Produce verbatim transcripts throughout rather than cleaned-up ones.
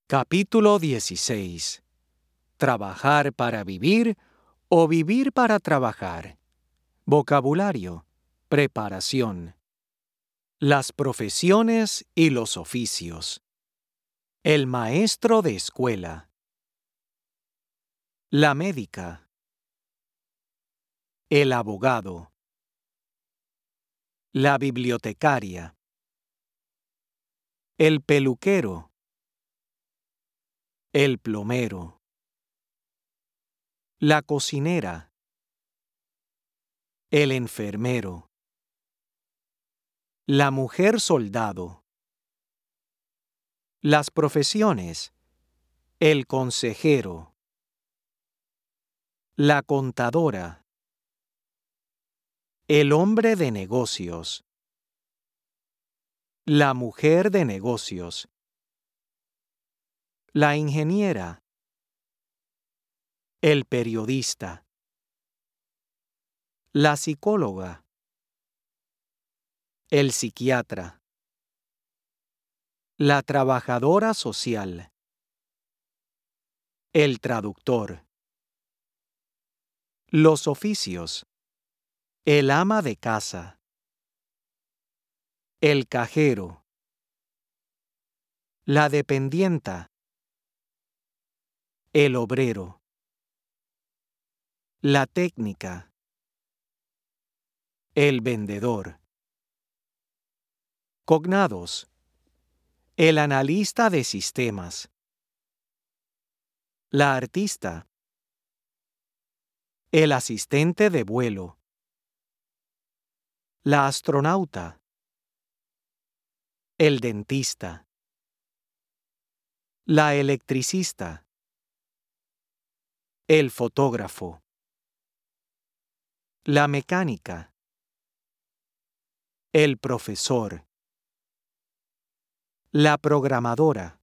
Capítulo dieciséis. Trabajar para vivir o vivir para trabajar. Vocabulario. Preparación. Las profesiones y los oficios. El maestro de escuela. La médica. El abogado. La bibliotecaria. El peluquero. El plomero. La cocinera. El enfermero. La mujer soldado. Las profesiones. El consejero. La contadora. El hombre de negocios. La mujer de negocios. La ingeniera. El periodista. La psicóloga. El psiquiatra. La trabajadora social. El traductor. Los oficios. El ama de casa. El cajero. La dependienta. El obrero. La técnica. El vendedor. Cognados. El analista de sistemas. La artista. El asistente de vuelo. La astronauta. El dentista. La electricista. El fotógrafo. La mecánica. El profesor. La programadora.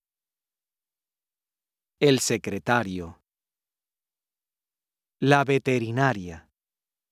El secretario. La veterinaria.